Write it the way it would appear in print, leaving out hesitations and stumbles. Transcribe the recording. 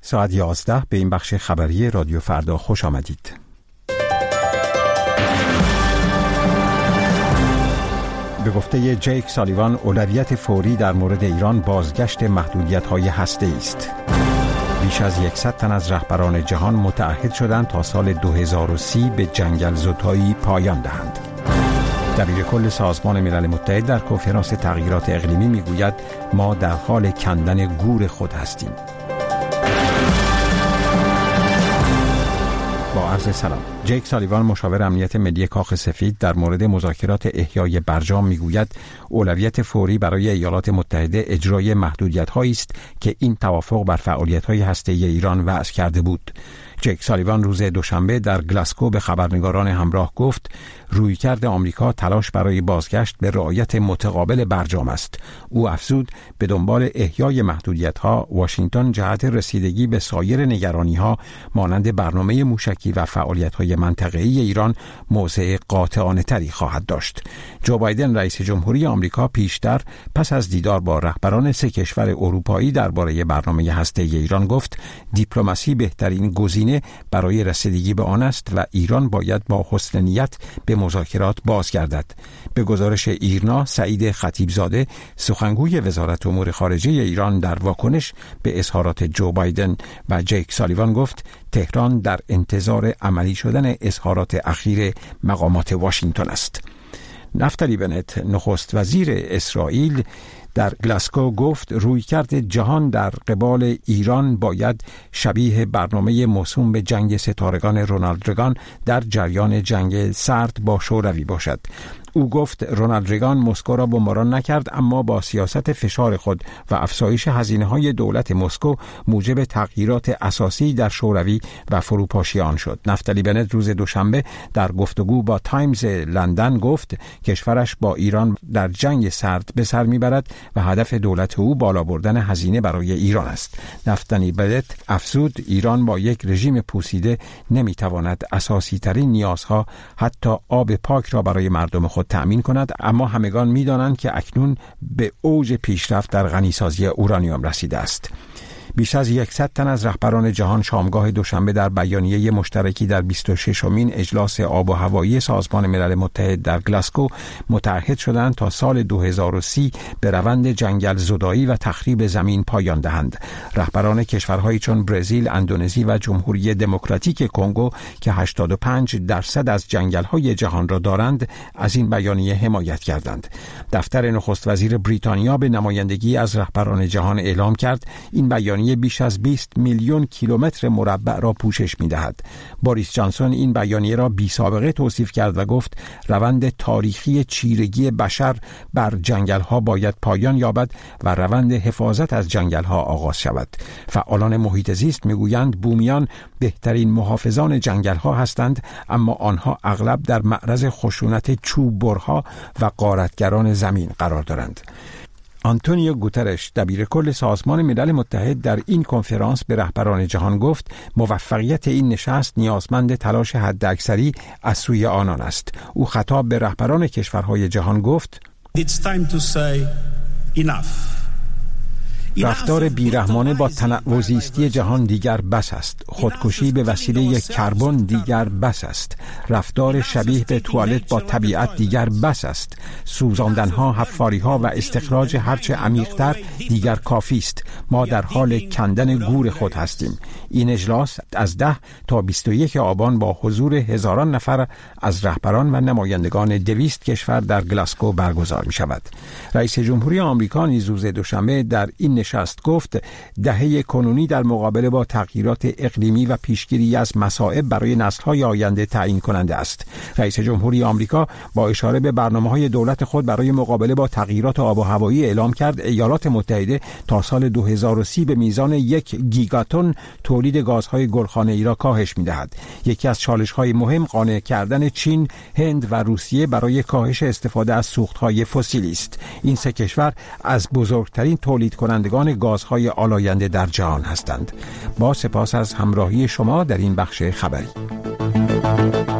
ساعت 11 به این بخش خبری رادیو فردا خوش آمدید. به گفته جیک سالیوان، اولویت فوری در مورد ایران بازگشت محدودیت‌های هسته‌ای است. بیش از 100 تن از رهبران جهان متعهد شدند تا سال 2030 به جنگل زدایی پایان دهند. دبیر کل سازمان ملل متحد در کنفرانس تغییرات اقلیمی میگوید ما در حال کندن گور خود هستیم. با عرض سلام. جیک سالیوان، مشاور امنیت ملی کاخ سفید، در مورد مذاکرات احیای برجام میگوید اولویت فوری برای ایالات متحده اجرای محدودیت‌هایی است که این توافق بر فعالیت‌های هسته‌ای ایران وضع کرده بود. جیک سالیوان روز دوشنبه در گلاسکو به خبرنگاران همراه گفت رویکرد آمریکا تلاش برای بازگشت به رعایت متقابل برجام است. او افزود به دنبال احیای محدودیت‌ها، واشنگتن جهت رسیدگی به سایر نگرانی‌ها مانند برنامه موشکی و فعالیت‌های منطقه‌ای ایران موضع قاطعانه‌تری خواهد داشت. جو بایدن رئیس جمهوری آمریکا پیشتر پس از دیدار با رهبران 3 کشور اروپایی درباره برنامه هسته‌ای ایران گفت دیپلماسی بهترین گزینه برای رسیدگی به آن است و ایران باید با حسن نیت به مذاکرات بازگردد. به گزارش ایرنا، سعید خطیبزاده سخنگوی وزارت امور خارجه ایران در واکنش به اظهارات جو بایدن و جیک سالیوان گفت تهران در انتظار عملی شدن اظهارات اخیر مقامات واشنگتن است. نفتالی بنت، نخست وزیر اسرائیل، در گلاسکو گفت رویکرد جهان در قبال ایران باید شبیه برنامه موسوم به جنگ ستارگان رونالد ریگان در جریان جنگ سرد با شوروی باشد. او گفت رونالد ریگان مسکو را بمباران نکرد، اما با سیاست فشار خود و افزایش هزینه‌های دولت مسکو موجب تغییرات اساسی در شوروی و فروپاشی آن شد. نفتالی بنت روز دوشنبه در گفتگو با تایمز لندن گفت کشورش با ایران در جنگ سرد به سر میبرد و هدف دولت او بالا بردن هزینه برای ایران است. نفتالی بنت افزود ایران با یک رژیم پوسیده نمیتواند اساسی ترین نیازها حتی آب پاک را برای مردم خود تأمین کند، اما همگان می‌دانند که اکنون به اوج پیشرفت در غنیسازی اورانیوم رسیده است. بیش از 100 تن از رهبران جهان شامگاه دوشنبه در بیانیه مشترکی در 26مین اجلاس آب و هوایی سازمان ملل متحد در گلاسکو متعهد شدند تا سال 2030 به روند جنگل زدایی و تخریب زمین پایان دهند. رهبران کشورهایی چون برزیل، اندونزی و جمهوری دموکراتیک کنگو که 85% از جنگل‌های جهان را دارند از این بیانیه حمایت کردند. دفتر نخست وزیر بریتانیا به نمایندگی از رهبران جهان اعلام کرد این بیانیه بیش از 20 میلیون کیلومتر مربع را پوشش می‌دهد. بوریس جانسون این بیانیه را بی‌سابقه توصیف کرد و گفت روند تاریخی چیرگی بشر بر جنگل‌ها باید پایان یابد و روند حفاظت از جنگل‌ها آغاز شود. فعالان محیط زیست می‌گویند بومیان بهترین محافظان جنگل‌ها هستند، اما آنها اغلب در معرض خشونت چوببرها و غارتگران زمین قرار دارند. آنتونیو گوترش، دبیر کل سازمان ملل متحد، در این کنفرانس به رهبران جهان گفت موفقیت این نشست نیازمند تلاش حداکثری از سوی آنان است. او خطاب به رهبران کشورهای جهان گفت It's time to say enough. رفتار بیرحمانه با تنوع زیستی جهان دیگر بس است. خودکشی به وسیله کربن دیگر بس است. رفتار شبیه به توالت با طبیعت دیگر بس است. سوزاندنها، حفاریها و استخراج هرچه عمیق‌تر دیگر کافی است. ما در حال کندن گور خود هستیم. این اجلاس از 10 تا 21 آبان با حضور هزاران نفر از رهبران و نمایندگان 200 کشور در گلاسکو برگزار می شود. رئیس جمهوری آمریکا نیز روز دوشنبه در این نشست گفت دهه کنونی در مقابله با تغییرات اقلیمی و پیشگیری از مصائب برای نسل‌های آینده تعیین کننده است. رئیس جمهوری آمریکا با اشاره به برنامه‌های دولت خود برای مقابله با تغییرات آب و هوایی اعلام کرد ایالات متحده تا سال 2030 به میزان 1 گیگاتن تولید گازهای گلخانه‌ای را کاهش می‌دهد. یکی از چالش‌های مهم قانع کردن چین، هند و روسیه برای کاهش استفاده از سوخت‌های فسیلی است. این سه کشور از بزرگترین تولید کنندگان گازهای آلاینده در جهان هستند. با سپاس از همراهی شما در این بخش خبری.